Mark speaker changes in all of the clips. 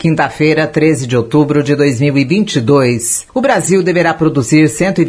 Speaker 1: Quinta-feira, 13 de outubro de 2022. O Brasil deverá produzir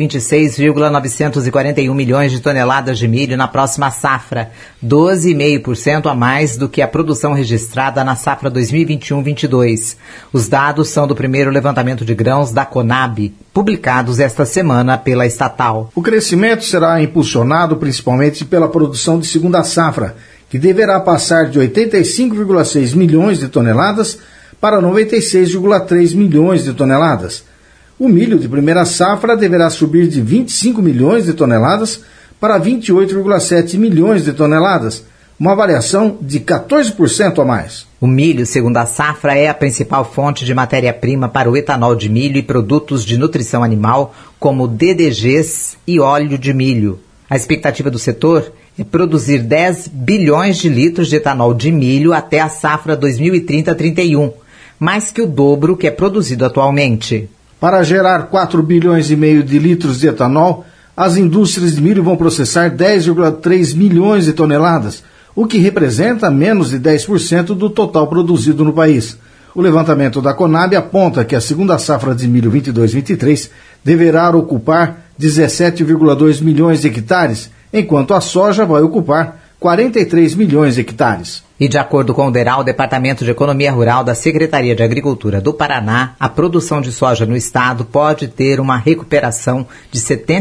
Speaker 1: 126,941 milhões de toneladas de milho na próxima safra, 12,5% a mais do que a produção registrada na safra 2021-22. Os dados são do primeiro levantamento de grãos da Conab, publicados esta semana pela estatal.
Speaker 2: O crescimento será impulsionado principalmente pela produção de segunda safra, que deverá passar de 85,6 milhões de toneladas para 96,3 milhões de toneladas. O milho de primeira safra deverá subir de 25 milhões de toneladas para 28,7 milhões de toneladas, uma variação de 14% a mais.
Speaker 1: O milho, segundo a safra, é a principal fonte de matéria-prima para o etanol de milho e produtos de nutrição animal, como DDGs e óleo de milho. A expectativa do setor é produzir 10 bilhões de litros de etanol de milho até a safra 2030-31, mais que o dobro que é produzido atualmente.
Speaker 2: Para gerar 4 bilhões e meio de litros de etanol, as indústrias de milho vão processar 10,3 milhões de toneladas, o que representa menos de 10% do total produzido no país. O levantamento da Conab aponta que a segunda safra de milho 22-23 deverá ocupar 17,2 milhões de hectares, enquanto a soja vai ocupar 43 milhões de hectares.
Speaker 1: E de acordo com o DERAL, o Departamento de Economia Rural da Secretaria de Agricultura do Paraná, a produção de soja no estado pode ter uma recuperação de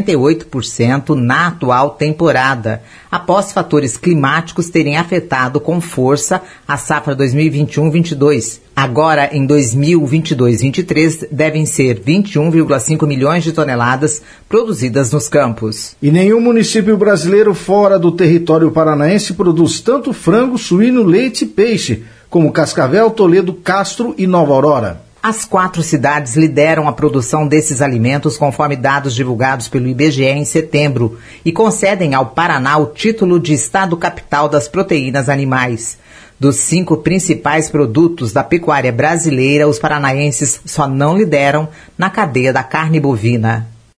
Speaker 1: 78% na atual temporada, após fatores climáticos terem afetado com força a safra 2021-22. Agora, em 2022-23, devem ser 21,5 milhões de toneladas produzidas nos campos.
Speaker 2: E nenhum município brasileiro fora do território paranaense produz tanto frango, suíno, leite e peixe, como Cascavel, Toledo, Castro e Nova Aurora.
Speaker 1: As 4 cidades lideram a produção desses alimentos conforme dados divulgados pelo IBGE em setembro e concedem ao Paraná o título de Estado Capital das Proteínas Animais. Dos 5 principais produtos da pecuária brasileira, os paranaenses só não lideram na cadeia da carne bovina.